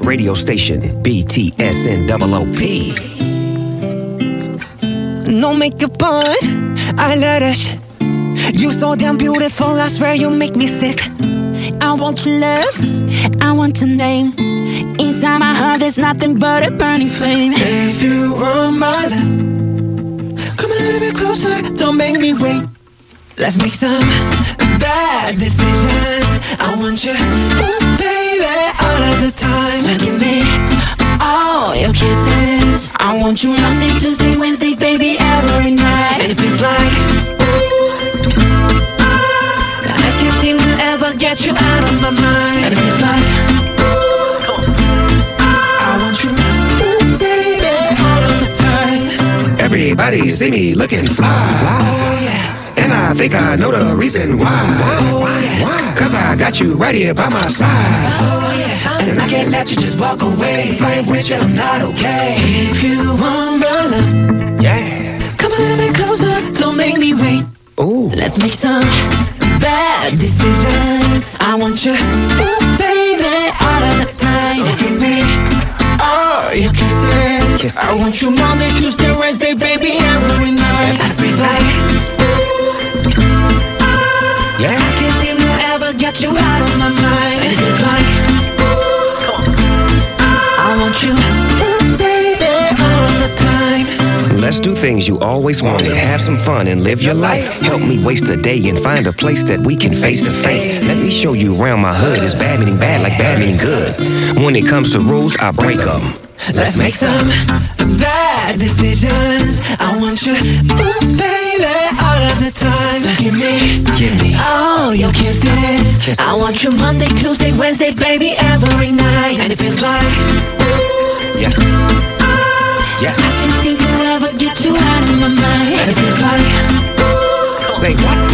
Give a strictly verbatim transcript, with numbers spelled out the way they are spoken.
radio station, B T S N O O P. No makeup on, I love that shit. You so damn beautiful, I swear you make me sick. I want your love, I want your name. Inside my heart there's nothing but a burning flame. If you want my love, come a little bit closer, don't make me wait. Let's make some bad decisions. I want you, ooh, baby, all of the time. So give me all your kisses. I want you Monday, Tuesday, Wednesday, baby, every night. And it feels like, ooh, ah, I can't seem to ever get you out of my mind. And it feels like, ooh, ah, I want you, ooh, baby, all of the time. Everybody see me looking fly. Oh yeah. And I think I know the reason why. Why? Why? Cause I got you right here by my side. Oh yeah. And I can't let you just walk away. Frank with you, I'm not okay. If you want my love, Yeah. come a little bit closer, don't make me wait. Ooh. Let's make some bad decisions. I want you, ooh, baby, all of the time. So give me all your kisses. Kisses. I want you Monday, Tuesday, Wednesday, baby, every night. And it feels like, ooh, ah, Yeah. I can't seem to ever get you out of my mind. And it feels like, ooh, Come on. I want you, ooh, baby, all of the time. Let's do things you always wanted. Have some fun and live your life. Help me waste a day and find a place that we can face to face. Let me show you around my hood. It's bad meaning bad like bad meaning good. When it comes to rules, I break them. Let's make some bad decisions. I want you, ooh, baby, all of the time. So give me, Give me. all your kisses. Kisses. I want you Monday, Tuesday, Wednesday, baby, every night. And it feels like, ooh, Yes. ah, Yes. I can't seem to ever get you out of my mind. And it feels like, ooh, Say what?